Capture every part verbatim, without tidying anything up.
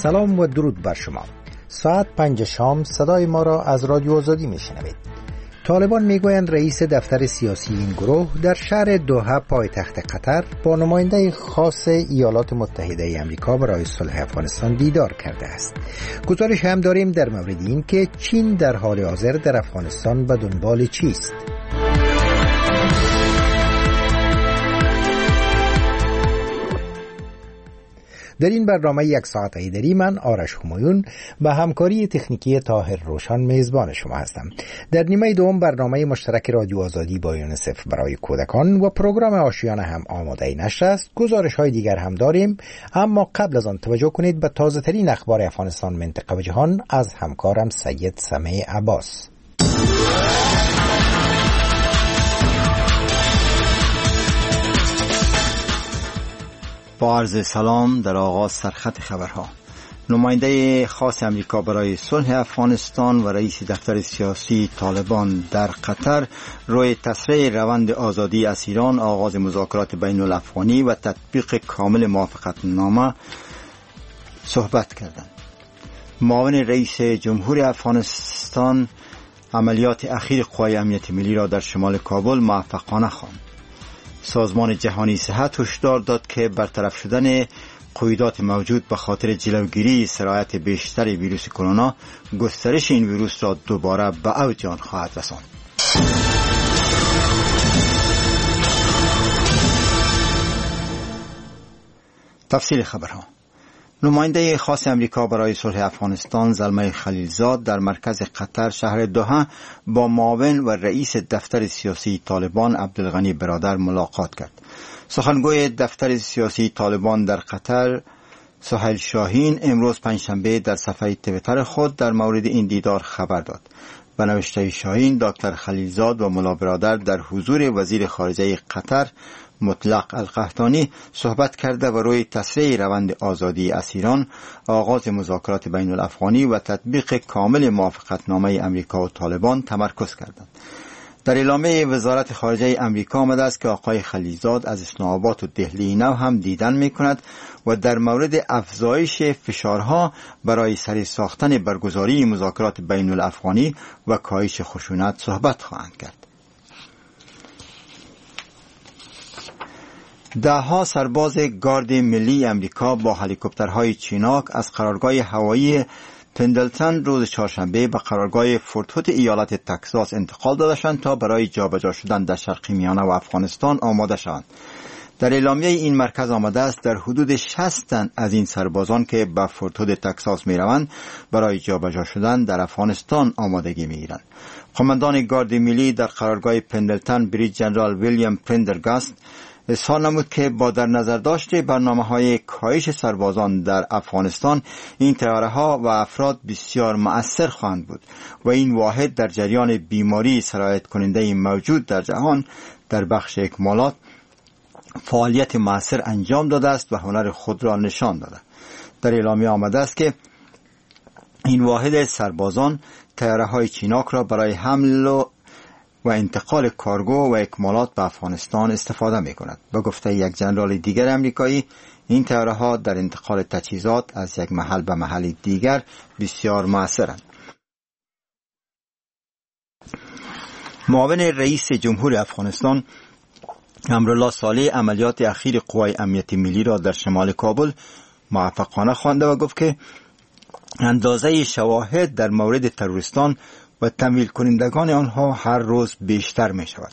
سلام و درود بر شما. ساعت پنج شام صدای ما را از رادیو آزادی میشنوید. طالبان میگویند رئیس دفتر سیاسی این گروه در شهر دوحه پایتخت قطر با نماینده خاص ایالات متحده آمریکا برای صلح افغانستان دیدار کرده است. گزارش هم داریم در مورد این که چین در حال حاضر در افغانستان به دنبال چیست. در این برنامه یک ساعت ایدری من آرش همایون به همکاری تکنیکی طاهر روشن میزبان شما هستم. در نیمه دوم برنامه مشترک رادیو آزادی با یونیسف برای کودکان و پروگرام آشیانه هم آماده نشر است. گزارش های دیگر هم داریم، اما قبل از آن توجه کنید به تازه ترین اخبار افغانستان، منطقه و جهان از همکارم سید سمیع عباس. با عرض سلام در آغاز سرخط خبرها. نماینده خاص امریکا برای صلح افغانستان و رئیس دفتر سیاسی طالبان در قطر روی تسریع روند آزادی اسیران، آغاز مذاکرات بین الافغانی و تطبیق کامل موافقتنامه صحبت کردند. معاون رئیس جمهور افغانستان عملیات اخیر قوای امنیت ملی را در شمال کابل موفقانه خواند. سازمان جهانی صحت هشدار داد که برطرف شدن قیودات موجود به خاطر جلوگیری سرایت بیشتر ویروس کرونا، گسترش این ویروس را دوباره به اوج آن خواهد رساند. تفصیل خبرها. نماینده خاص امریکا برای صلح افغانستان زلمه خلیلزاد در مرکز قطر شهر دوحه با معاون و رئیس دفتر سیاسی طالبان عبدالغنی برادر ملاقات کرد. سخنگوی دفتر سیاسی طالبان در قطر سهیل شاهین امروز پنجشنبه در صفحه توییتر خود در مورد این دیدار خبر داد. به نوشته شاهین، دکتر خلیلزاد و ملا برادر در حضور وزیر خارجه قطر مطلق القحطانی صحبت کرده و روی تسریع روند آزادی اسیران، آغاز مذاکرات بین الافغانی و تطبیق کامل موافقتنامه امریکا و طالبان تمرکز کردند. در اعلامیه وزارت خارجه امریکا آمده است که آقای خلیلزاد از اسلام آباد و دهلی نو هم دیدن می کند و در مورد افزایش فشارها برای سری ساختن برگزاری مذاکرات بین الافغانی و کاهش خشونت صحبت خواهند کرد. دهها سرباز گارد ملی امریکا با هلیکوپترهای چیناک از قرارگاه هوایی پندلتن روز چهارشنبه به قرارگاه فورت هوت ایالت تگزاس انتقال دادند تا برای جابجا شدن در شرق میانه و افغانستان آماده شوند. در اعلامیه این مرکز آمده است در حدود شصت تن از این سربازان که به فورت هوت تگزاس می روند برای جابجا شدن در افغانستان آمادگی می گیرند. قماندان گارد ملی در قرارگاه پندلتن بریج جنرال ویلیام پرندرگاست اظهار نمود که با در نظر داشت برنامه‌های کاهش سربازان در افغانستان، این طیاره‌ها و افراد بسیار مؤثر خواهند بود و این واحد در جریان بیماری سرایت کننده موجود در جهان در بخش اکمالات فعالیت مؤثر انجام داده است و هنر خود را نشان داده. در اعلامیه آمده است که این واحد سربازان طیاره‌های چیناک را برای حمل و و انتقال کارگو و اکمالات به افغانستان استفاده می کند. به گفته یک ژنرال دیگر امریکایی، این طیاره‌ها در انتقال تجهیزات از یک محل به محل دیگر بسیار مؤثرند. معاون رئیس جمهور افغانستان امرالله صالح عملیات اخیر قوای امنیت ملی را در شمال کابل موفقانه خوانده و گفت که اندازه شواهد در مورد تروریستان و تمویل کنندگان آنها هر روز بیشتر می شود.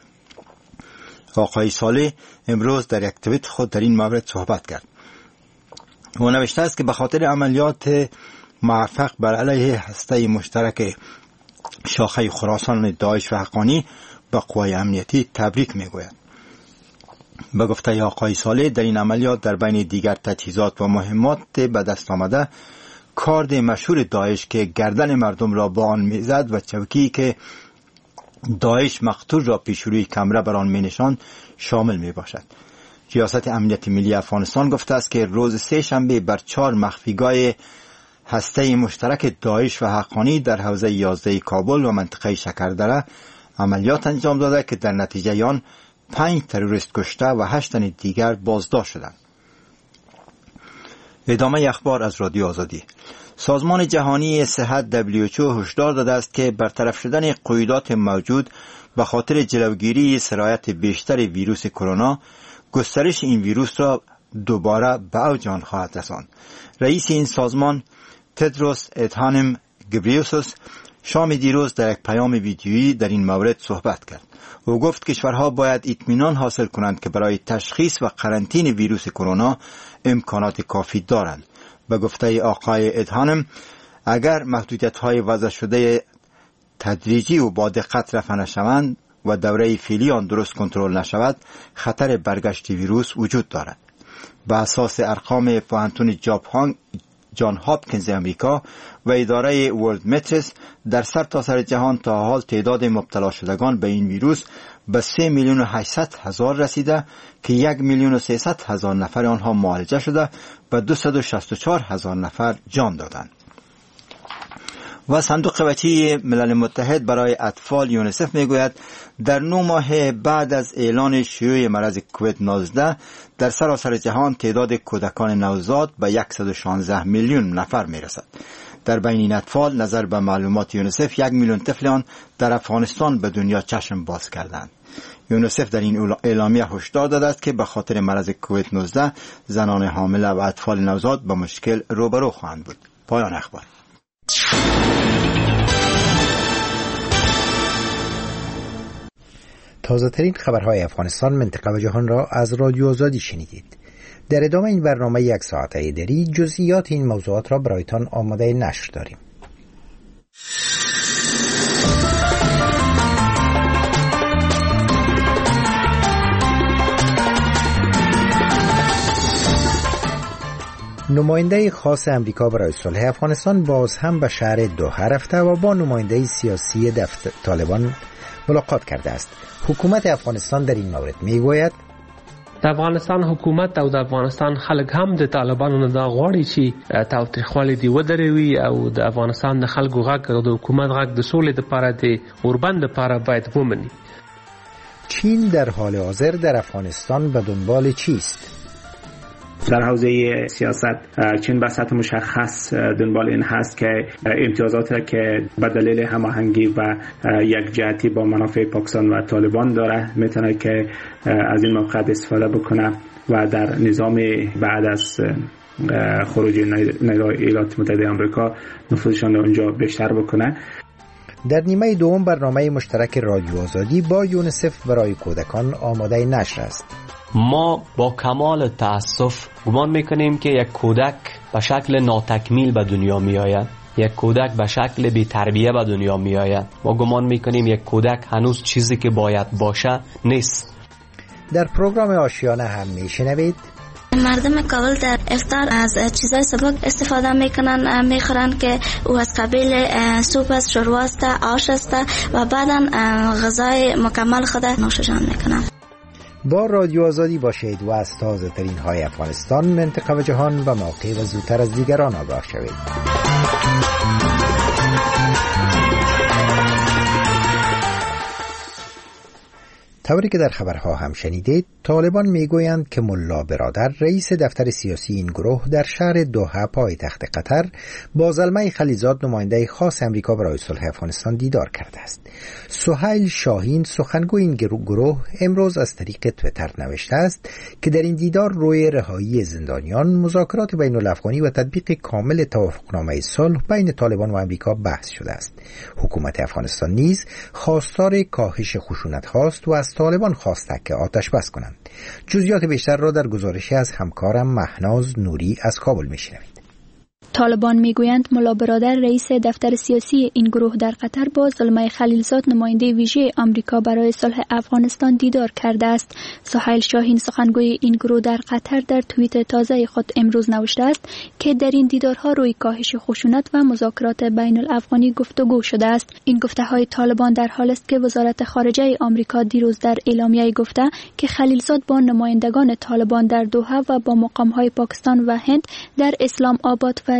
آقای صالح امروز در یک توییت خود در این مورد صحبت کرد. او نوشته است که به خاطر عملیات موفق بر علیه هسته مشترک شاخه خراسان داعش و حقانی به قوای امنیتی تبریک می گوید. به گفته آقای صالح در این عملیات در بین دیگر تجهیزات و مهمات به دست آمده کارد مشهور داعش که گردن مردم را با آن میزد و چوکی که داعش مقتول را پیش روی کمره بر آن مینشاند شامل می باشد. ریاست امنیت ملی افغانستان گفته است که روز سه شنبه بر چهار مخفیگاه هسته مشترک داعش و حقانی در حوزه یازده کابل و منطقه شکردره عملیات انجام داده که در نتیجه آن پنج تروریست کشته و هشت تن دیگر بازداشت شدند. ادامه اخبار از رادیو آزادی. سازمان جهانی صحت دبلیو اچ او هشدار داده است که برطرف شدن قیودات موجود به خاطر جلوگیری سرایت بیشتر ویروس کرونا گسترش این ویروس را دوباره به اوج آن خواهد رساند. رئیس این سازمان تدروس ادهانم گبریوسوس شام دیروز در یک پیام ویدیویی در این مورد صحبت کرد. او گفت کشورها باید اطمینان حاصل کنند که برای تشخیص و قرنطینه ویروس کرونا امکانات کافی دارند. به گفته آقای ادهانم، اگر محدودیت‌های وضع شده تدریجی و با دقت رفع نشوند و دوره فعلی آن درست کنترل نشود، خطر برگشت ویروس وجود دارد. به اساس ارقام پوهنتون جان هاپکینز امریکا و اداره ورلد مترس، در سرتاسر جهان تا حال تعداد مبتلا شدگان به این ویروس به سه میلیون و هشتصد هزار رسیده که یک میلیون و سیصد هزار نفر آنها معالجه شده و دویست و شصت و چهار هزار نفر جان دادند. و صندوق بچه ملل متحد برای اطفال یونیسف میگوید در نه ماه بعد از اعلان شیوع مرض کووید نوزده در سراسر جهان تعداد کودکان نوزاد به صد و شانزده میلیون نفر میرسد. در بین این اطفال نظر به معلومات یونیسف یک میلیون طفل آن در افغانستان به دنیا چشم باز کردند. یونیسف در این اعلامیه هشدار داده است که به خاطر مرض کووید نوزده زنان حامله و اطفال نوزاد با مشکل روبرو خواهند بود. پایان اخبار. تازه ترین خبرهای افغانستان، منطقه و جهان را از رادیو آزادی شنیدید. در ادامه این برنامه یک ساعته دری جزئیات این موضوعات را برایتان آماده نشر داریم. نماینده خاص امریکا برای صلح افغانستان باز هم به شهر دوحه رفته و با نماینده سیاسی دفتر طالبان ملاقات کرده است. حکومت افغانستان در این مورد میگوید د افغانستان حکومت او د افغانستان خلک هم د طالبانو نه دا غواړي چې تاوتریخوالی دی ودروي او د افغانستان د خلکو غږ او د حکومت غږ د سولې لپاره د اوربند لپاره باید ومني. چین در حال حاضر در افغانستان به دنبال چیست؟ در حوزه سیاست چین به سطح مشخص دنبال این هست که امتیازاتی که به دلیل هماهنگی و یک جهتی با منافع پاکستان و طالبان داره میتونه که از این موقعیت استفاده بکنه و در نظام بعد از خروج نیروهای ایالات متحده آمریکا نفوذشان اونجا بیشتر بکنه. در نیمه دوم برنامه مشترک رادیو آزادی با یونیسف برای کودکان آماده نشر است. ما با کمال تأسف گمان میکنیم که یک کودک به شکل ناتکمیل به دنیا می آید. یک کودک به شکل بی تربیه به دنیا می آید. ما گمان میکنیم یک کودک هنوز چیزی که باید باشه نیست. در پروگرام آشیانه هم میشنوید مردم کابل در افطار از چیزای سبک استفاده میکنن، میخورن که او از قبیل سوپ است، شوروا است، آش است و بعدا غذای مکمل خود نوشجان میکنن. با رادیو آزادی باشید و از تازه ترین های افغانستان، منطقه و جهان و موقع و زودتر از دیگران آگاه شوید. طوری که در خبرها هم شنیدید، طالبان میگویند که ملا برادر رئیس دفتر سیاسی این گروه در شهر دوحه پایتخت قطر با زلمه خلیلزاد نماینده خاص امریکا برای صلح افغانستان دیدار کرده است. سهیل شاهین سخنگوی این گروه امروز از طریق توییتر نوشته است که در این دیدار روی رهایی زندانیان، مذاکرات بین الافغانی و تطبیق کامل توافقنامه صلح بین طالبان و امریکا بحث شده است. حکومت افغانستان نیز خواستار کاهش خشونت هاست و از طالبان خواسته که آتش بس کنند. جزئیات بیشتر را در گزارشی از همکارم مهناز نوری از کابل میشنوید. طالبان میگویند ملا برادر رئیس دفتر سیاسی این گروه در قطر با زلمه خلیلزاد نماینده ویژه آمریکا برای صلح افغانستان دیدار کرده است. سهیل شاهین سخنگوی این گروه در قطر در توییت تازه خود امروز نوشته است که در این دیدارها روی کاهش خشونت و مذاکرات بین الافغانی گفتگو شده است. این گفته‌های طالبان در حالی است که وزارت خارجه آمریکا دیروز در اعلامیه گفته که خلیلزاد با نمایندگان طالبان در دوحه و با مقام‌های پاکستان و هند در اسلام آباد و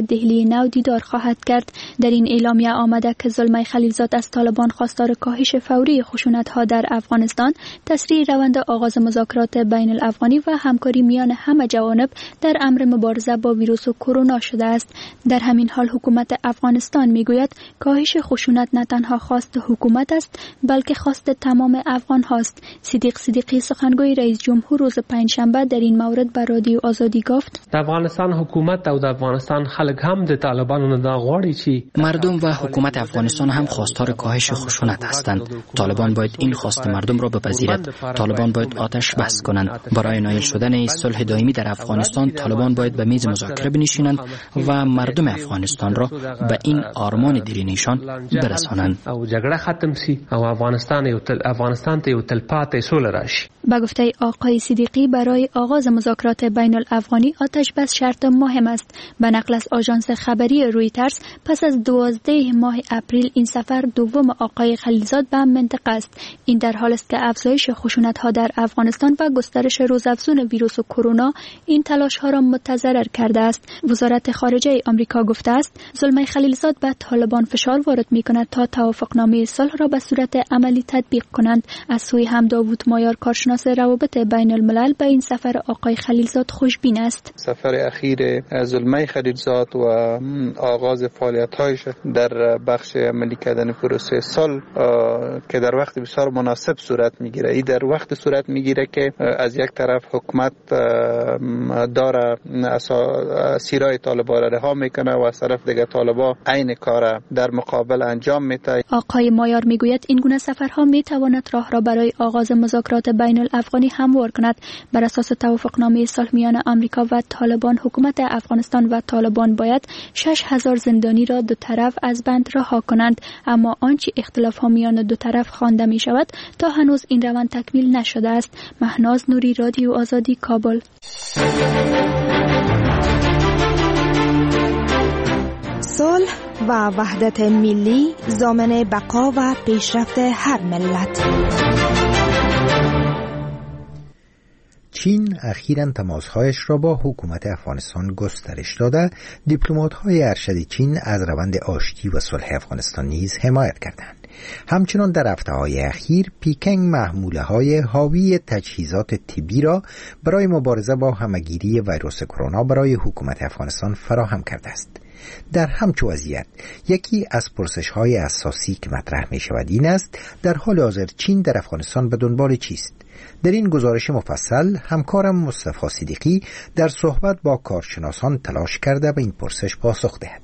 دهلی نو دیدار خواهد کرد. در این اعلامیه آمده که زلمه خلیلزاد از طالبان خواستار کاهش فوری خشونت‌ها در افغانستان، تسریع روند آغاز مذاکرات بین الافغانی و همکاری میان همه جوانب در امر مبارزه با ویروس کرونا شده است. در همین حال حکومت افغانستان میگوید کاهش خشونت نه تنها خواست حکومت است بلکه خواست تمام افغان هاست. صدیق صدیقی سخنگوی رئیس جمهور روز پنجشنبه در این مورد به رادیو آزادی گفت: د افغانستان حکومت او د افغانستان خلک هم د طالبانو نه دا غواړي چې مردم و حکومت افغانستان هم خواستار کاهش خشونت هستند. طالبان باید این خواست مردم را بپذیرد. طالبان باید آتش بس کنند. برای نایل شدن صلح دائمی در افغانستان طالبان باید به میز مذاکره بنشینند و مردم افغانستان را به این آرمان دیرینشان برسانند. او جګړه ختم شي او افغانستان یو تل افغانستان ته یو تلپاتې سوله راشي. به گفته آقای صدیقی برای آغاز مذاکرات بین الافغانی آتش بس شرط مهم است. به نقل از آژانس خبری رویترز پس از دوازده ماه اپریل این سفر دوم آقای خلیلزاد به منطقه است. این در حال است که افزایش خشونت‌ها در افغانستان و گسترش روزافزون ویروس کرونا این تلاش‌ها را متضرر کرده است. وزارت خارجه آمریکا گفته است زلمه خلیلزاد به طالبان فشار وارد می‌کند تا توافقنامه صلح را به صورت عملی تطبیق کنند. از سوی هم داوود مایار کارشناس روابط بین الملل به این سفر آقای خلیلزاد خوشبین است. سفر اخیر زلمه خلیلزاد و آغاز فعالیت‌هایش در بخش عملی کردن پروسه صلح که در وقت بسیار مناسب صورت می‌گیره. این در وقت صورت می‌گیره که از یک طرف حکومت داره اسیرای طالبان را رها میکنه و از طرف دیگه طالبان عین کار در مقابل انجام میده. آقای مایار میگوید این گونه سفرها میتواند راه را برای آغاز مذاکرات بین الافغانی هموار کند. بر اساس توافقنامه صلح میان آمریکا و طالبان حکومت افغانستان و طالبان باید شش هزار زندانی را دو طرف از بند رها کنند، اما آنچه اختلاف ها میان دو طرف خوانده می شود تا هنوز این روند تکمیل نشده است. مهناز نوری، رادیو آزادی، کابل. صلح و وحدت ملی ضامن بقا و پیشرفت هر ملت. چین اخیراً تماسهایش را با حکومت افغانستان گسترش داده. دیپلمات‌های ارشد چین از روند آشتی و صلح افغانستان نیز حمایت کردند. همچنان در هفته‌های اخیر پیکنگ محموله‌های حاوی تجهیزات طبی را برای مبارزه با همه‌گیری ویروس کرونا برای حکومت افغانستان فراهم کرده است. در همچو وضعیت یکی از پرسش‌های اساسی که مطرح می‌شود این است در حال حاضر چین در افغانستان به دنبال چیست؟ در این گزارش مفصل همکارم مصطفی صدیقی در صحبت با کارشناسان تلاش کرده به این پرسش پاسخ دهد.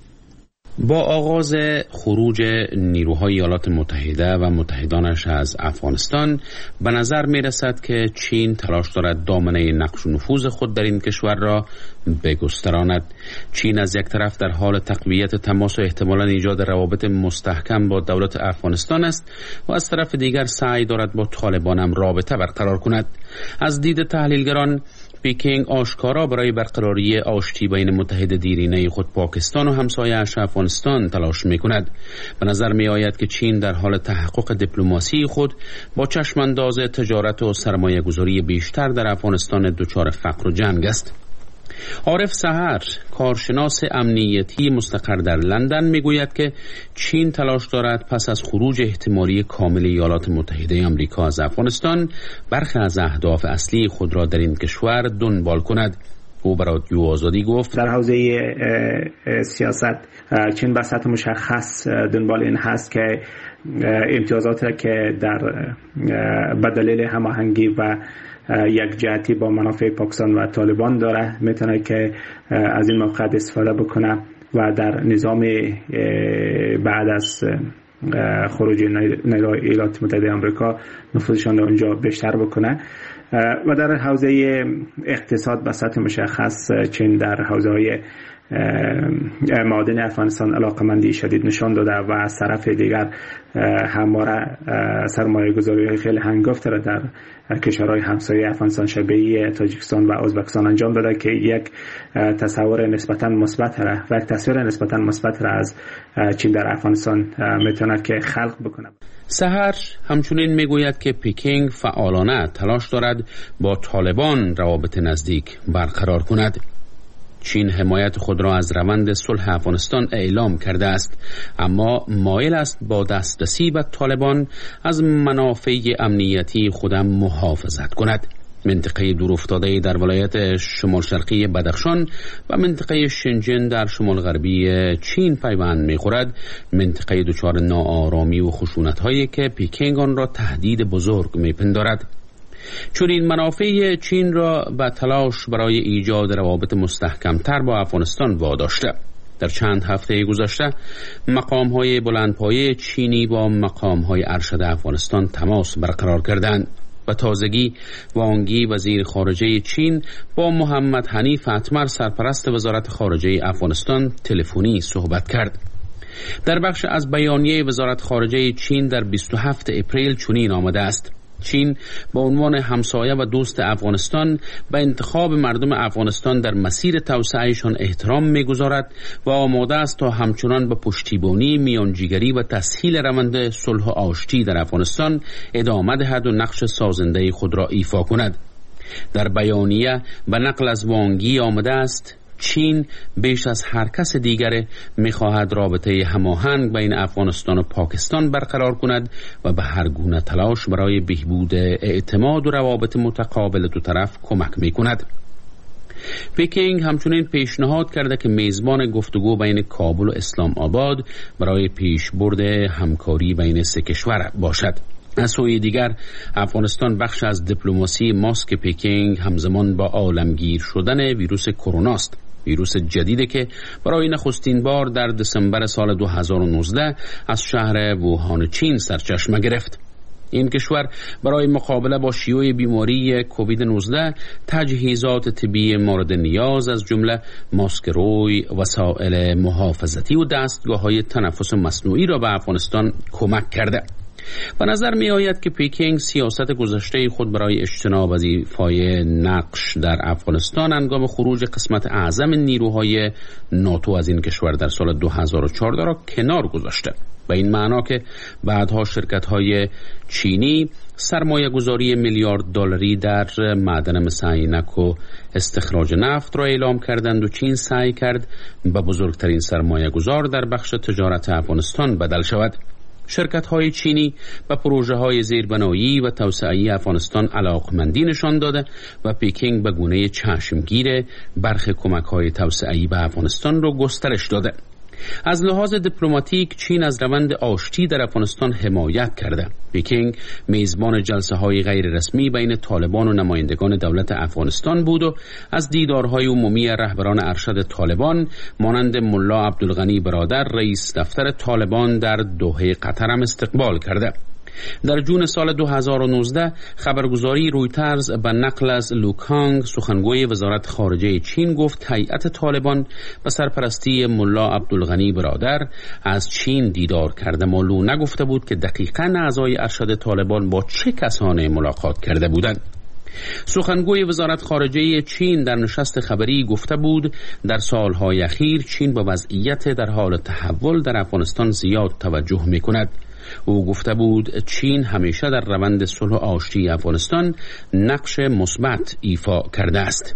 با آغاز خروج نیروهای ایالات متحده و متحدانش از افغانستان به نظر می رسد که چین تلاش دارد دامنه نقش و نفوذ خود در این کشور را بگستراند. چین از یک طرف در حال تقویت تماس و احتمالاً ایجاد روابط مستحکم با دولت افغانستان است و از طرف دیگر سعی دارد با طالبان هم رابطه برقرار کند. از دید تحلیلگران پیکنگ آشکارا برای برقراری آشتی بین متحد دیرینه خود پاکستان و همسایه‌اش افغانستان تلاش می‌کند. به نظر می‌آید که چین در حال تحقق دیپلماسی خود با چشمانداز تجارت و سرمایه‌گذاری بیشتر در افغانستان دچار فقر و جنگ است. عارف سحر، کارشناس امنیتی مستقر در لندن، میگوید که چین تلاش دارد پس از خروج احتمالی کامل ایالات متحده آمریکا از افغانستان برخی از اهداف اصلی خود را در این کشور دنبال کند. او به رادیو آزادی گفت در حوزه سیاست چین به سطح مشخص دنبال این هست که امتیازاتی که در به دلیل هماهنگی و یک جهتی با منافع پاکستان و طالبان داره میتونه که از این موقعیت استفاده بکنه و در نظام بعد از خروج نیروهای ایالات متحده آمریکا نفوذشان در اونجا بیشتر بکنه. و در حوزه اقتصاد به سطح مشخص چین در حوزه های معادن افغانستان علاقمندی شدید نشان داده و از طرف دیگر همواره سرمایه گذاری خیلی هنگفت را در کشورهای همسایه افغانستان شبیه تاجیکستان و ازبکستان انجام داده که یک تصور نسبتا مثبت را و یک تصویر نسبتا مثبت را از چین در افغانستان میتونه که خلق بکنه. سحر همچنین میگوید که پیکنگ فعالانه تلاش دارد با طالبان روابط نزدیک برقرار کند. چین حمایت خود را از روند صلح افغانستان اعلام کرده است، اما مایل است با دسترسی به طالبان از منافع امنیتی خودم محافظت کند. منطقه دورافتاده در ولایت شمال شرقی بدخشان و منطقه شنجن در شمال غربی چین پیوند می‌خورد، منطقه دچار ناآرامی و خشونت‌هایی که پکینگ آن را تهدید بزرگ می‌پندارد. چون این منافع چین را به تلاش برای ایجاد روابط مستحکم‌تر با افغانستان واداشته. در چند هفته گذشته مقام‌های بلندپایه چینی با مقام‌های ارشد افغانستان تماس برقرار کردند. و تازگی وانگی وزیر خارجه چین با محمد حنیف اتمر سرپرست وزارت خارجه افغانستان تلفنی صحبت کرد. در بخش از بیانیه وزارت خارجه چین در بیست و هفتم اپریل چنین آمده است: چین با عنوان همسایه و دوست افغانستان به انتخاب مردم افغانستان در مسیر توسعهشان احترام می‌گذارد و آماده است تا همچنان به پشتیبانی، میانجیگری و تسهیل روند صلح و آشتی در افغانستان ادامه دهد و نقش سازنده خود را ایفا کند. در بیانیه به نقل از وانگی آمده است: چین بیش از هر کس دیگر می‌خواهد رابطه هماهنگ بین افغانستان و پاکستان برقرار کند و به هر گونه تلاش برای بهبود اعتماد و روابط متقابل دو طرف کمک می‌کند. پکینگ همچنین پیشنهاد کرده که میزبان گفتگو بین کابل و اسلام آباد برای پیشبرد همکاری بین سه کشور باشد. از سوی دیگر افغانستان بخش از دیپلماسی ماسک پکینگ همزمان با عالمگیر شدن ویروس کرونا است. ویروس جدیدی که برای نخستین بار در دسامبر سال دو هزار و نوزده از شهر ووهان چین سرچشمه گرفت. این کشور برای مقابله با شیوع بیماری کووید نوزده تجهیزات طبی مورد نیاز از جمله ماسک روی، وسایل محافظتی و دستگاه‌های تنفس مصنوعی را به افغانستان کمک کرده. به نظر می آید که پکینگ سیاست گذشته خود برای اجتناب از ایفای نقش در افغانستان هنگام خروج قسمت اعظم نیروهای ناتو از این کشور در سال دو هزار و چهارده را کنار گذاشته. به این معنا که بعدها شرکت‌های چینی سرمایه گذاری میلیارد دلاری در معدن مثل عینک و استخراج نفت را اعلام کردند و چین سعی کرد به بزرگترین سرمایه گذار در بخش تجارت افغانستان بدل شود. شرکت‌های چینی به پروژه‌های زیربنایی و توسعه‌ای افغانستان علاقمندی نشان داده و پکینگ به گونه چشمگیر برخی کمک‌های توسعه‌ای به افغانستان را گسترش داده. از لحاظ دیپلماتیک چین از روند آشتی در افغانستان حمایت کرده. پکینگ میزبان جلسه‌های غیر رسمی بین طالبان و نمایندگان دولت افغانستان بود و از دیدارهای عمومی رهبران ارشد طالبان مانند ملا عبدالغنی برادر رئیس دفتر طالبان در دوحه قطر هم استقبال کرده. در جون سال دو هزار و نوزده خبرگزاری رویترز به نقل از لوکانگ سخنگوی وزارت خارجه چین گفت هیئت طالبان به سرپرستی ملا عبدالغنی برادر از چین دیدار کرده. مولو نگفته بود که دقیقاً اعضای ارشد طالبان با چه کسانی ملاقات کرده بودند. سخنگوی وزارت خارجه چین در نشست خبری گفته بود در سالهای اخیر چین با وضعیت در حال تحول در افغانستان زیاد توجه می‌کند. او گفته بود چین همیشه در روند صلح و آشتی افغانستان نقش مثبت ایفا کرده است.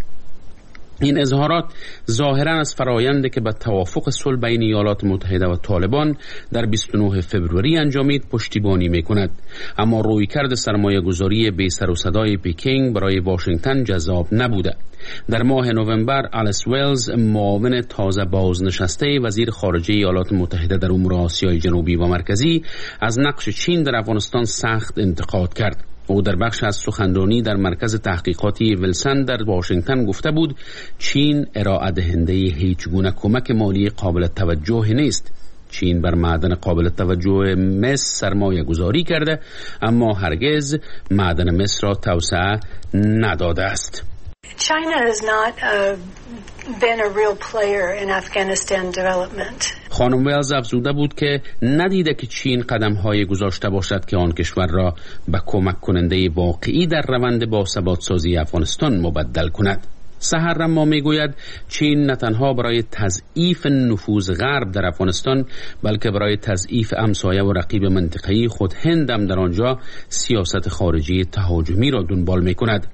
این اظهارات ظاهراً از فرایندی که به توافق صلح بین ایالات متحده و طالبان در بیست و نه فوریه انجامید پشتیبانی می‌کند، اما رویکرد سرمایه‌گذاری بی سر و صدای پکینگ برای واشنگتن جذاب نبوده. در ماه نوامبر آلیس ویلز معاون تازه بازنشسته وزیر خارجه ایالات متحده در امور آسیای جنوبی و مرکزی از نقش چین در افغانستان سخت انتقاد کرد. او در بخش از سخنرانی در مرکز تحقیقاتی ویلسن در واشنگتن گفته بود چین ارائه دهنده هیچ گونه کمک مالی قابل توجه نیست. چین بر معدن قابل توجه مس سرمایه گذاری کرده اما هرگز معدن مس را توسعه نداده است. China has not uh, been a real player in Afghanistan development. خانم ویلز افزوده بود که ندیده که چین قدم‌های گذاشته باشد که آن کشور را به کمک کننده واقعی در روند باثبات‌سازی افغانستان مبدل کند. سحرنما میگوید چین نه تنها برای تضعیف نفوذ غرب در افغانستان بلکه برای تضعیف همسایه و رقیب منطقه‌ای خود هند هم در آنجا سیاست خارجی تهاجمی را دنبال می‌کند.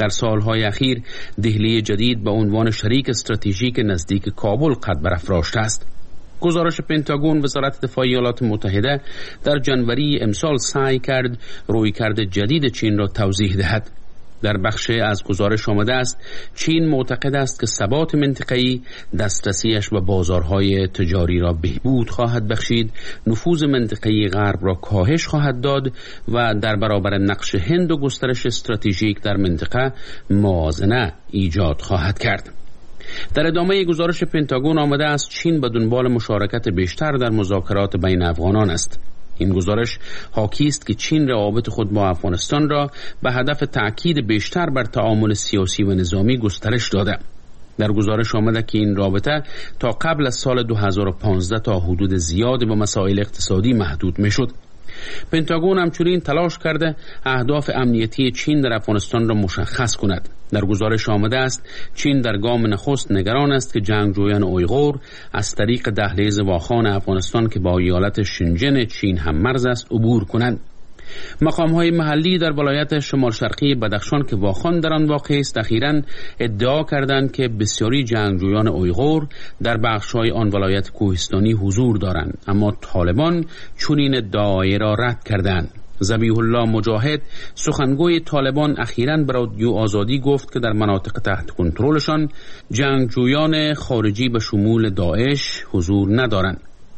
در سالهای اخیر دهلی جدید به عنوان شریک استراتژیک نزدیک کابل قد برافراشته است. گزارش پنتاگون وزارت دفاع ایالات متحده در جنوری امسال سعی کرد رویکرد جدید چین را توضیح دهد. در بخش از گزارش آمده است چین معتقد است که ثبات منطقه‌ای دسترسیش به بازارهای تجاری را بهبود خواهد بخشید، نفوذ منطقه‌ای غرب را کاهش خواهد داد و در برابر نقش هند و گسترش استراتژیک در منطقه موازنه ایجاد خواهد کرد. در ادامه گزارش پنتاگون آمده است چین به دنبال مشارکت بیشتر در مذاکرات بین افغانان است. این گزارش حاکی است که چین روابط خود با افغانستان را به هدف تأکید بیشتر بر تعامل سیاسی و نظامی گسترش داده. در گزارش آمده که این رابطه تا قبل از سال دو هزار و پانزده تا حدود زیادی به مسائل اقتصادی محدود میشد. پنتاگون همچنین تلاش کرده اهداف امنیتی چین در افغانستان را مشخص کند. در گزارش آمده است چین در گام نخست نگران است که جنگجویان اویغور از طریق دهلیز واخان افغانستان که با ایالت شنجن چین هم مرز است عبور کنند. مقام‌های محلی در ولایت شمال شرقی بدخشان که واخان در آن واقع است اخیراً ادعا کردند که بسیاری جنگجویان اویغور در بخش‌های آن ولایت کوهستانی حضور دارند، اما طالبان چنین ادعایی را رد کردند. ذبیح الله مجاهد سخنگوی طالبان اخیراً به رادیو آزادی گفت که در مناطق تحت کنترلشان جنگجویان خارجی به شمول داعش حضور ندارند.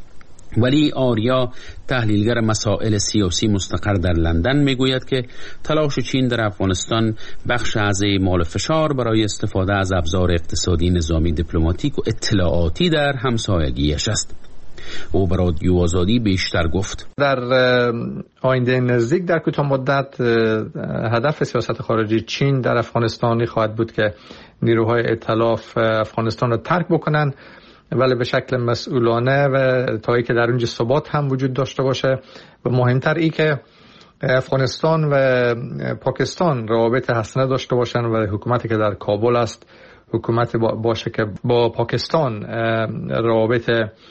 ولی آریا تحلیلگر مسائل سیاسی مستقر در لندن میگوید که تلاش چین در افغانستان بخش از اعمال فشار برای استفاده از ابزار اقتصادی، نظامی، دیپلماتیک و اطلاعاتی در همسایگیش است. او به رادیو آزادی بیشتر گفت در آینده نزدیک در کوتاه مدت هدف سیاست خارجی چین در افغانستانی خواهد بود که نیروهای ائتلاف افغانستان را ترک بکنند، ولی به شکل مسئولانه و تا اینکه در اونجا ثبات هم وجود داشته باشه و مهمتر ای که افغانستان و پاکستان روابط حسنه داشته باشن و حکومتی که در کابل است حکومت باشه که با پاکستان روابط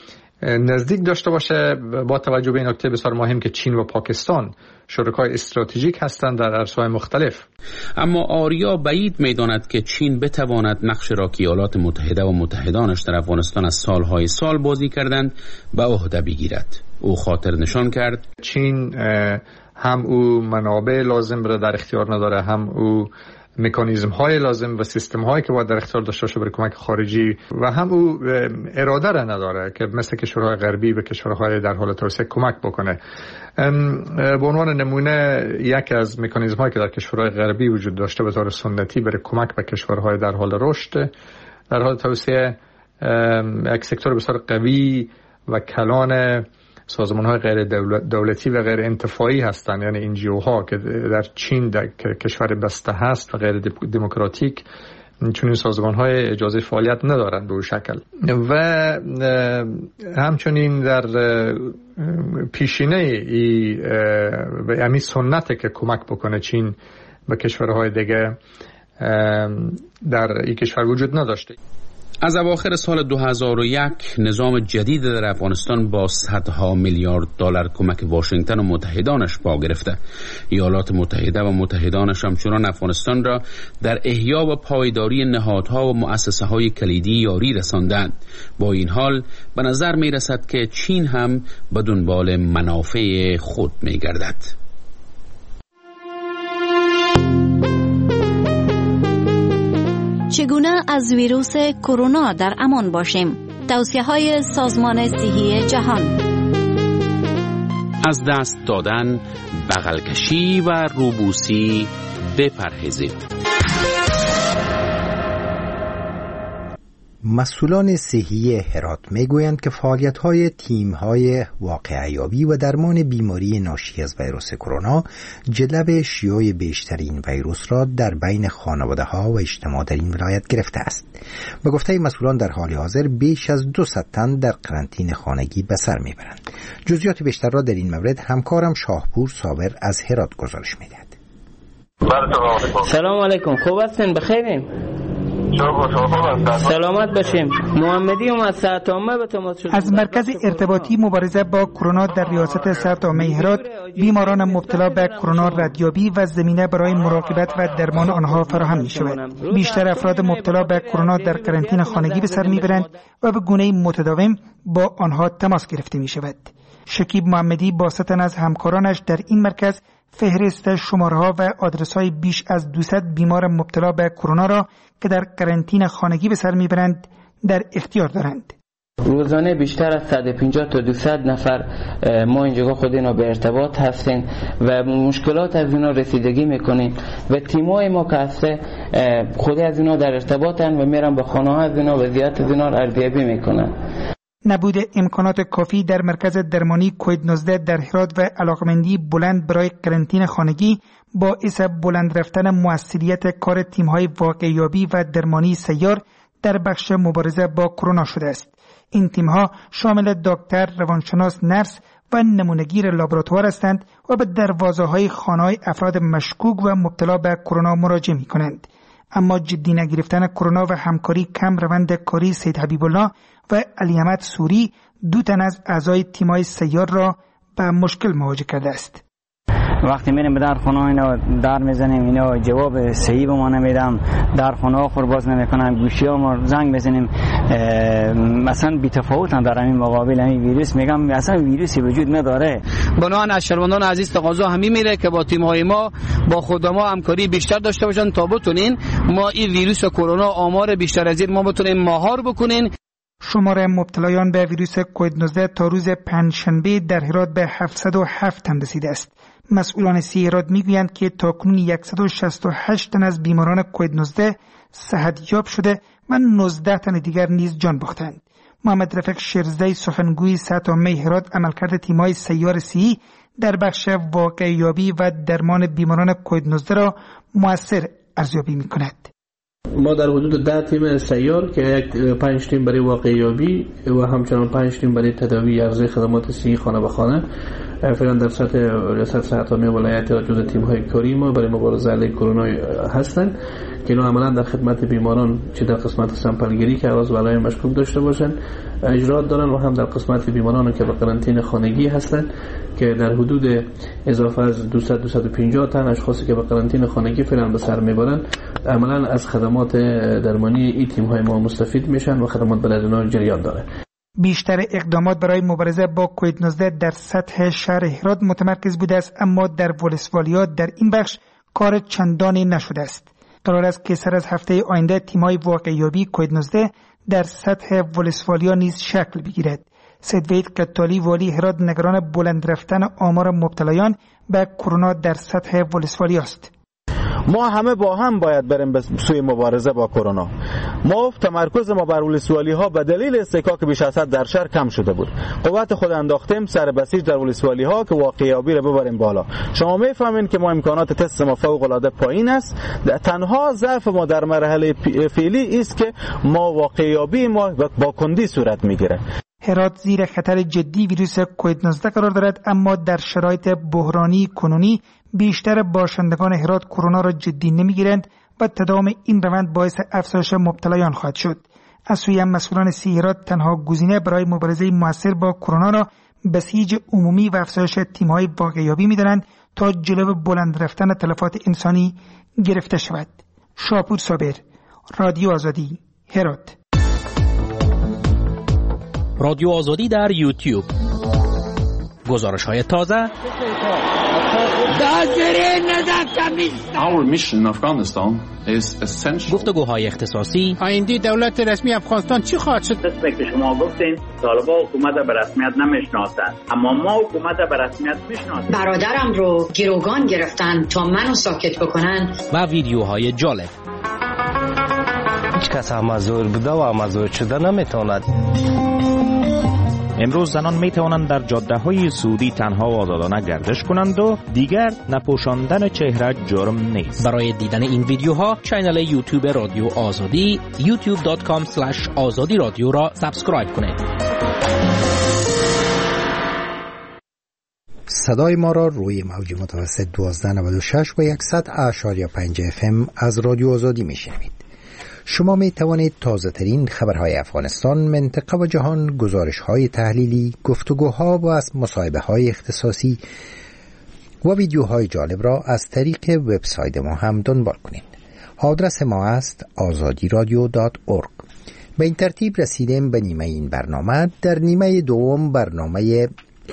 نزدیک داشته باشه، با توجه به این نکته بسیار مهم که چین و پاکستان شرکای استراتژیک هستند در عرصه‌های مختلف. اما آریا بعید می‌داند که چین بتواند نقش را که ایالات متحده و متحدانش در افغانستان از سالهای سال بازی کردند به عهده بگیرد. او خاطر نشان کرد چین هم او منابع لازم را در اختیار نداره، هم او مکانیزم های لازم و سیستم هایی که باید در اختیار داشته باشه برای کمک خارجی و هم او اراده را نداره که مثل کشورهای غربی به کشورهای در حال توسعه کمک بکنه. به عنوان نمونه یکی از مکانیزم هایی که در کشورهای غربی وجود داشته به طور سنتی برای کمک به کشورهای در حال رشد، در حال توسعه، یک سکتور بسیار قوی و کلان سازمان های غیر دولتی و غیر انتفاعی هستند، یعنی این جی او ها که در چین در کشور بسته هست و غیر دموکراتیک، چون این سازمان های اجازه فعالیت ندارند به اون شکل. و همچنین در پیشینه ای به امی سنته که کمک بکنه چین به کشورهای دیگه در این کشور وجود نداشته. از اواخر سال دو هزار و یک نظام جدید در افغانستان با صدها میلیارد دلار کمک واشنگتن و متحدانش پا گرفته. ایالات متحده و متحدانش همچنان افغانستان را در احیا و پایداری نهادها و مؤسسه های کلیدی یاری رساندند. با این حال به نظر می رسد که چین هم به دنبال منافع خود می گردد. چگونه از ویروس کرونا در امان باشیم؟ توصیه‌های سازمان صحی جهان. از دست دادن، بغل کشی و روبوسی بپرهیزید. مسئولان صحی هرات میگویند که فعالیت‌های تیم‌های واقعه‌یابی و درمان بیماری ناشی از ویروس کرونا جلب شیوع بیشترین ویروس را در بین خانواده‌ها و اجتماع در این ولایت گرفته است. به گفته مسئولان در حال حاضر بیش از دویست تن در قرنطینه خانگی به سر میبرند. جزئیات بیشتر را در این مورد همکارم شاهپور صابر از هرات گزارش میدهد. سلام علیکم، خوب هستین؟ بخیرین؟ سلامت باشیم. محمدی هم از صحت عامه به تماس شد. از مرکز ارتباطی مبارزه با کرونا در ریاست صحت عامه هرات بیماران مبتلا به کرونا ردیابی و زمینه برای مراقبت و درمان آنها فراهم می شود. بیشتر افراد مبتلا به کرونا در قرنطینه خانگی به سر میبرند و به گونه متداوم با آنها تماس گرفته می شود. شکیب محمدی با سه تن از همکارانش در این مرکز فهرست شماره‌ها و آدرس‌های بیش از دویست بیمار مبتلا به کرونا را که در قرنطینه خانگی به سر میبرند در اختیار دارند. روزانه بیشتر از صد و پنجاه تا دویست نفر ما اینجا خود اینا به ارتباط هستیم و مشکلات از اینا رسیدگی میکنیم و تیمای ما که هسته خود از اینا در ارتباطن و میرن به خانه ها از اینا وضعیت از اینا ارزیابی میکنن. نبود امکانات کافی در مرکز درمانی کووید نوزده در هرات و علاقمندی بلند برای قرنطینه خانگی باعث بلند رفتن موثریت کار تیم‌های واقعیابی و درمانی سیار در بخش مبارزه با کرونا شده است. این تیم‌ها شامل دکتر، روانشناس، نرس و نمونه‌گیر لابراتوار هستند و به دروازه‌های خانه‌های افراد مشکوک و مبتلا به کرونا مراجعه می‌کنند. اما جدی نگرفتن کرونا و همکاری کم روند کاری سید حبیب الله و علی احمد سوری دو تن از اعضای تیم‌های سیار را به مشکل مواجه کرده است. وقتی میریم به در خونه اینا در میزنیم اینا جواب صحیح به ما نمیدن، در خونه ها خور باز نمیکنن، گوشی ها ما زنگ بزنیم مثلا بی تفاوتن در این مقابل این ویروس. میگم اصلا ویروسی وجود نداره. بنابراین از شهروندان عزیز تقاضا همین میره که با تیم های ما با خود ما همکاری بیشتر داشته باشن تا بتونین ما این ویروس کرونا آمار بیشتر از این ما بتونیم مهار بکنین. شمار مبتلایان به ویروس کووید نوزده تا روز پنجشنبه در هرات به هفتصد و هفت تن رسیده است. مسئولان سی هرات میگویند که تاکنون صد و شصت و هشت تن از بیماران کووید نوزده صحتیاب شده و نوزده تن دیگر نیز جان باختند. محمد رفیق شیرزی سخنگوی صحت عامه هرات عملکرد تیم‌های سیار سی در بخش واقعیابی و درمان بیماران کووید نوزده را مؤثر ارزیابی می‌کند. ما در حدود ده تیم سیار که یک پنج تیم برای واقعیابی و همچنان پنج تیم برای تداوی عرضه خدمات صحی خانه به خانه فعلا در سطح ریاست صحت عامه ولایت و جزء تیم‌های کاری ما برای مبارزه علیه کرونا هستند که اینا عملا در خدمت بیماران چه در قسمت سامپلگیری که عوض بالای مشکوک داشته باشن اجرات دارن و هم در قسمت بیماران که به قرنطینه خانگی هستند که در حدود اضافه از دویست تا دویست و پنجاه تن اشخاصی که به قرنطینه خانگی فعلا به سر میبرن عملا از خدمات درمانی این تیم‌های ما مستفید میشن و خدمات برای اونها جریان داره. بیشتر اقدامات برای مبارزه با کووید نوزده در سطح شهر هرات متمرکز بوده است، اما در ولسوالیات در این بخش کار چندانی نشده است. قرار است که سر از هفته آینده تیم‌های واقعیابی کووید نوزده در سطح ولسوالیا نیز شکل بگیرد. سید وحید کتالی والی هرات نگران بلند رفتن آمار مبتلایان به کرونا در سطح ولسوالی است. ما همه با هم باید بریم به سوی مبارزه با کرونا. ما تمرکز ما بر ولسوالی ها به دلیل استحقاق بیش از حد در شهر کم شده بود. قوت خود انداختیم سر بسیج در ولسوالی ها که واقعیابی رو ببریم بالا. شما میفهمین که ما امکانات تست ما فوق العاده پایین است. تنها ضعف ما در مرحله فعلی است که ما واقعیابی ما با کندی صورت میگیره. هرات زیر خطر جدی ویروس کووید نوزده قرار دارد، اما در شرایط بحرانی کنونی بیشتر باشندگان هرات کرونا را جدی نمیگیرند و تداوم این روند باعث افزایش مبتلایان خواهد شد. از سوی مسئولان سی هرات تنها گزینه برای مبارزه موثر با کرونا را بسیج عمومی و افزایش تیم‌های واقعیابی می‌دانند تا جلو بلند رفتن تلفات انسانی گرفته شود. شاپور صابر، رادیو آزادی، هرات. رادیو آزادی در یوتیوب. گزارش های تازه. Our mission in Afghanistan is essential. گفتگوهای اختصاصی. آینده دولت رسمی افغانستان چی خواهد شد؟ دست که شما گفتین طالبان حکومت به رسمیت نمیشناسند، اما ما حکومت به رسمیت میشناسیم. برادرم رو گروگان گرفتن تا منو ساکت بکنن. و ویدیوهای جالب. هیچ کس هم زور بوده و هم زور شده نمیتواند. امروز زنان می توانند در جاده های سعودی تنها و آزادانه گردش کنند و دیگر نپوشاندن چهره جرم نیست. برای دیدن این ویدیوها کانال یوتیوب رادیو آزادی یوتیوب دات کام اسلش آزادی رادیو را سابسکرایب کنید. صدای ما را روی موج متوسط دوازده نود و شش و صد و یک اعشاری پنج اف ام از رادیو آزادی میشنوید. شما می توانید تازه ترین خبرهای افغانستان، منطقه و جهان، گزارش های تحلیلی، گفتگوها و از مصاحبه های اختصاصی و ویدیوهای جالب را از طریق وبسایت ما هم دنبال کنید. آدرس ما است آزادی رادیو دات اورگ. به این ترتیب رسیدیم به نیمه این برنامه. در نیمه دوم برنامه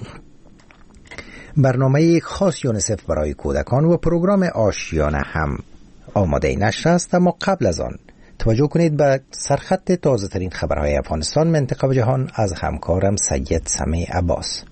برنامه خاص یونسف برای کودکان و پروگرام آشیانه هم آماده نشر است، اما قبل از آن توجه کنید به سرخط تازه ترین خبرهای افغانستان، منطقه و جهان از همکارم سید سمیع عباس.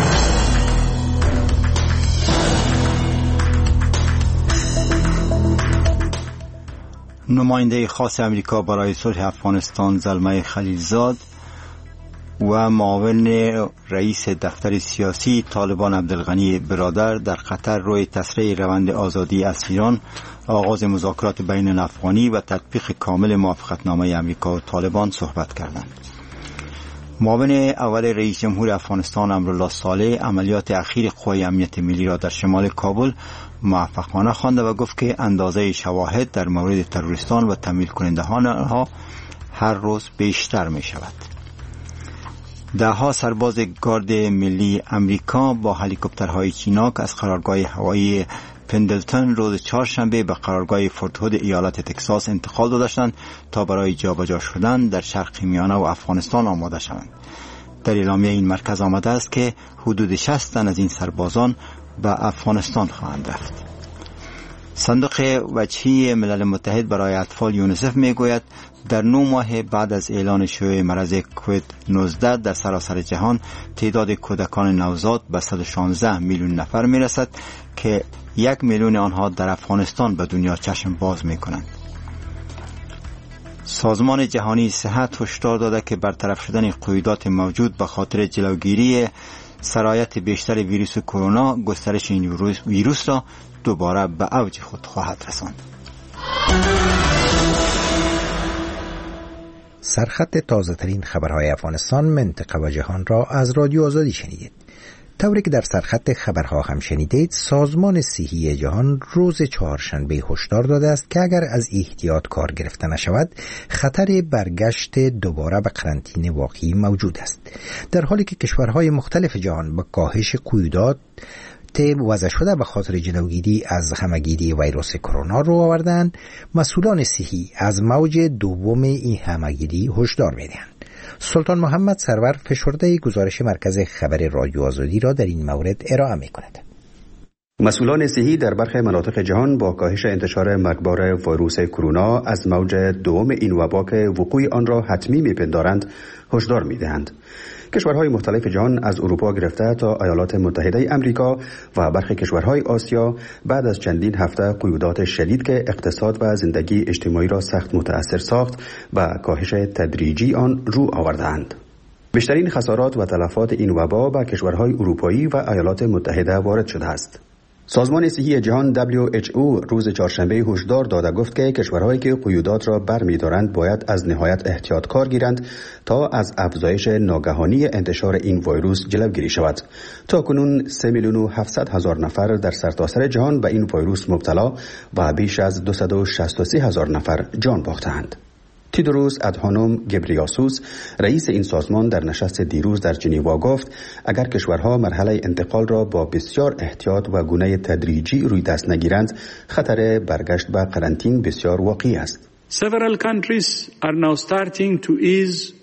نماینده خاص امریکا برای صلح افغانستان زلمه خلیلزاد و معاون رئیس دفتر سیاسی طالبان عبدالغنی برادر در قطر روی تسریع روند آزادی اسیران، آغاز مذاکرات بین الافغانی و تطبیق کامل موافقتنامه امریکا و طالبان صحبت کردند. معاون اول رئیس جمهور افغانستان امرالله صالح عملیات اخیر قوای امنیت ملی را در شمال کابل موفقانه خوانده و گفت که اندازه شواهد در مورد تروریستان و تمویل کنندگان آنها هر روز بیشتر می شود. ده ها سرباز گارد ملی امریکا با هلیکوپترهای چیناک از قرارگاه هوایی پندلتون روز چهارشنبه به قرارگاه فورت هود ایالت تگزاس انتقال دادند تا برای جابجا شدن در شرق میانه و افغانستان آماده شوند. در اعلامیه این مرکز آمده است که حدود شصت تن از این سربازان به افغانستان خواهند رفت. صندوق وجهی ملل متحد برای اطفال یونسف میگوید در نه ماه بعد از اعلان شیوع مرض کووید نوزده در سراسر جهان تعداد کودکان نوزاد به صد و شانزده میلیون نفر میرسد که یک میلیون آنها در افغانستان به دنیا چشم باز میکنند. سازمان جهانی صحت هشدار داده که برطرف شدن قیودات موجود به خاطر جلوگیری سرایت بیشتر ویروس کرونا گسترش این ویروس را دوباره به اوج خود خواهد رساند. سرخط تازه ترین خبرهای افغانستان، منطقه و جهان را از رادیو آزادی شنیدید. طوری که در سرخط خبرها هم شنیدید، سازمان صحی جهان روز چهارشنبه هشدار داده است که اگر از احتیاط کار گرفته نشود، خطر برگشت دوباره به قرنطینه واقعی موجود است. در حالی که کشورهای مختلف جهان به کاهش قیودات وضع شده به خاطر جلوگیری از همهگیری ویروس کرونا رو آوردند، مسئولان صحی از موج دوم این همهگیری هشدار میدهند. سلطان محمد سرور فشرده گزارش مرکز خبر رادیو آزادی را در این مورد ارائه می‌کند. مسئولان صحی در برخی مناطق جهان با کاهش انتشار مرگبار ویروس کرونا از موج دوم این وبا که وقوع آن را حتمی می‌پندارند هشدار می‌دهند. کشورهای مختلف جهان از اروپا گرفته تا ایالات متحده امریکا و برخی کشورهای آسیا بعد از چندین هفته قیودات شدید که اقتصاد و زندگی اجتماعی را سخت متأثر ساخت و کاهش تدریجی آن رو آوردند. بیشترین خسارات و تلفات این وبا به کشورهای اروپایی و ایالات متحده وارد شده است. سازمان صحی جهان دبلیو اچ او روز چهارشنبه هشدار داده گفت که کشورهایی که قیودات را برمی‌دارند باید از نهایت احتیاط کار گیرند تا از افزایش ناگهانی انتشار این ویروس جلوگیری شود. تا کنون سه میلیون و هفتصد هزار نفر در سرتاسر جهان به این ویروس مبتلا و بیش از دویست و شصت و سه هزار نفر جان باختند. تیدروس ادهانوم گبریاسوس رئیس این سازمان در نشست دیروز در ژنو گفت اگر کشورها مرحله انتقال را با بسیار احتیاط و گونه تدریجی روی دست نگیرند، خطر برگشت به قرنطینه بسیار واقعی است. Several countries are now starting to ease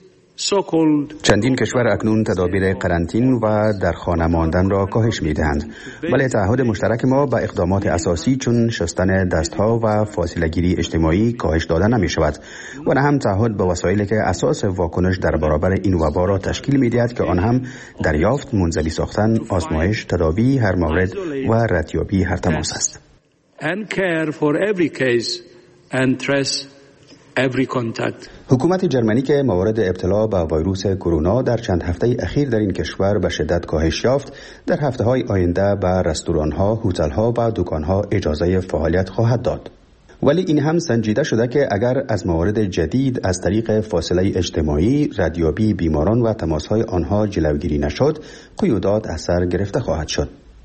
چندین کشور اکنون تدابیر قرنطینه و در خانه ماندن را کاهش می‌دهند، ولی تعهد مشترک ما با اقدامات اساسی چون شستن دستها و فاصله گیری اجتماعی کاهش داده نمی‌شود و نه هم تعهد به وسایلی که اساس واکنش در برابر این وبا را تشکیل می‌دهد که آن هم دریافت، منزوی ساختن، آزمایش، تداوی هر مورد و ردیابی هر تماس است. And care for every case and trace every contact. حکومت جرمنی که موارد ابتلا به ویروس کرونا در چند هفته اخیر در این کشور به شدت کاهش یافت، در هفته‌های آینده به رستوران‌ها، هتل‌ها و دکان‌ها اجازه فعالیت خواهد داد. ولی این هم سنجیده شده که اگر از موارد جدید از طریق فاصله اجتماعی، ردیابی بیماران و تماس‌های آنها جلوگیری نشد، قیودات اثر گرفته خواهد شد.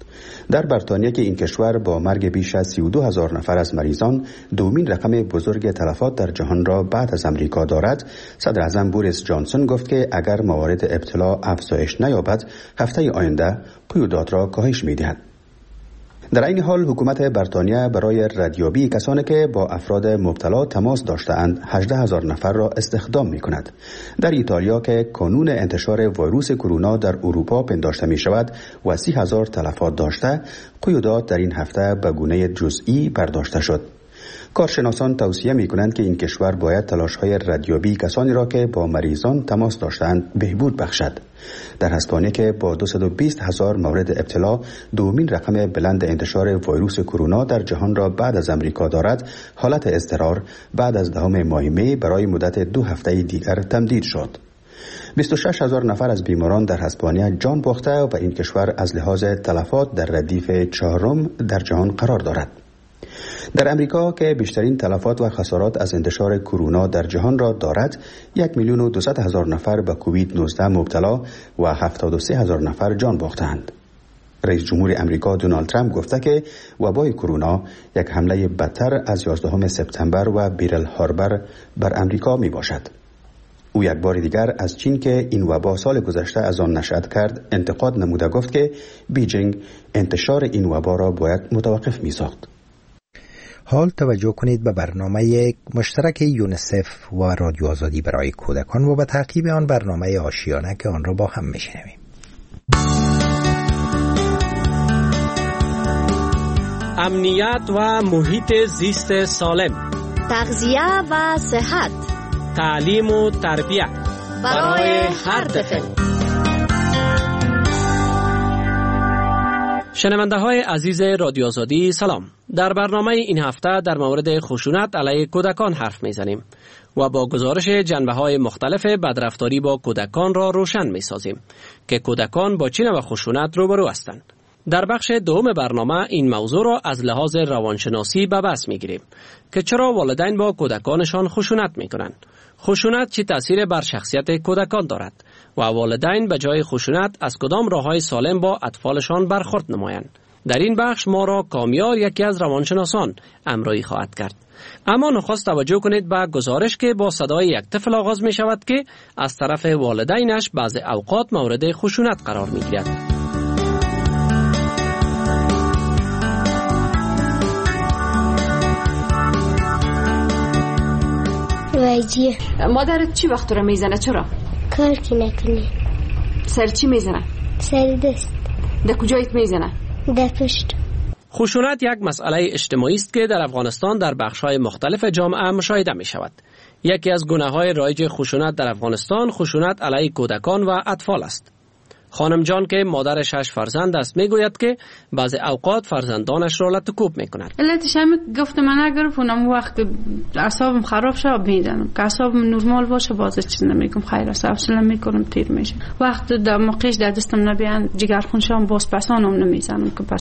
در بریتانیا که این کشور با مرگ بیش از سی و دو هزار نفر از مریضان دومین رقم بزرگ تلفات در جهان را بعد از امریکا دارد، صدر اعظم بوریس جانسون گفت که اگر موارد ابتلا افزایش نیابد، هفته آینده قیودات را کاهش می‌دهد. در این حال حکومت بریتانیا برای ردیابی کسانی که با افراد مبتلا تماس داشته‌اند هجده هزار نفر را استخدام می‌کند. در ایتالیا که کانون انتشار ویروس کرونا در اروپا پنداشته می‌شود و سی هزار تلفات داشته، قیودات در این هفته به گونه جزئی برداشته شد. کارشناسان توصیه می‌کنند که این کشور باید تلاش‌های ردیابی کسانی را که با مریضان تماس داشتند بهبود بخشد. در اسپانیا که با دویست و بیست هزار مورد ابتلا دومین رقم بلند انتشار ویروس کرونا در جهان را بعد از امریکا دارد، حالت اضطرار بعد از دهم ماه می برای مدت دو هفته دیگر تمدید شد. بیست و شش هزار نفر از بیماران در اسپانیا جان باخته و این کشور از لحاظ تلفات در ردیف چهارم در جهان قرار دارد. در امریکا که بیشترین تلفات و خسارات از انتشار کرونا در جهان را دارد، یک میلیون و دویست هزار نفر به کووید نوزده مبتلا و هفتاد و سه هزار نفر جان باختند. رئیس جمهور امریکا دونالد ترامپ گفته که وبای کرونا یک حمله بدتر از یازدهم سپتامبر و بیرل هاربر بر امریکا می باشد. او یک بار دیگر از چین که این وبا سال گذشته از آن نشأت کرد انتقاد نموده گفت که بیجینگ انتشار این وبا را باید متوقف می ساخت. حال توجه کنید به برنامه مشترک یونیسف و رادیو آزادی برای کودکان و به تعقیب آن برنامه آشیانه که آن را با هم میشنویم. امنیت و محیط زیست سالم، تغذیه و صحت، تعلیم و تربیت برای هر طفل. شنونده های عزیز رادیو آزادی سلام. در برنامه این هفته در مورد خشونت علیه کودکان حرف میزنیم و با گزارش جنبه های مختلف بدرفتاری با کودکان را روشن می سازیم که کودکان با چه نوع خشونت روبرو هستند. در بخش دوم برنامه این موضوع را از لحاظ روانشناسی به بحث می گیریم که چرا والدین با کودکانشان خشونت می کنند، خشونت چه تأثیر بر شخصیت کودکان دارد و والدین به جای خشونت از کدام راه‌های سالم با اطفالشان برخورد نمایند. در این بخش ما را کامیار یکی از روانشناسان همراهی خواهد کرد. اما نخست توجه کنید به گزارش که با صدای یک طفل آغاز می شود که از طرف والدینش بعض اوقات مورد خشونت قرار می گیرد. وایجیه. مادرت چی وقت رو میزنه؟ چرا؟ کار که نکنی. سر چی میزنه؟ سر دست. در کجایت میزنه؟ در پشت. خشونت یک مسئله اجتماعی است که در افغانستان در بخش‌های مختلف جامعه مشاهده می شود. یکی از گونه‌های رایج خشونت در افغانستان خشونت علیه کودکان و اطفال است. خانم جان که مادر شش فرزند است میگوید که بعضی اوقات فرزندانش را لطکوب میکند. علتش هم گفتم من اگر اونم وقت اعصابم خراب شه میدانم که اعصابم نرمال باشه باز چیز نمیگم، خیر است حوصله میکنم تیر میشه. وقت در موقعش در دستم نبیان جگر خونشام باز پسانم نمیزنم که پس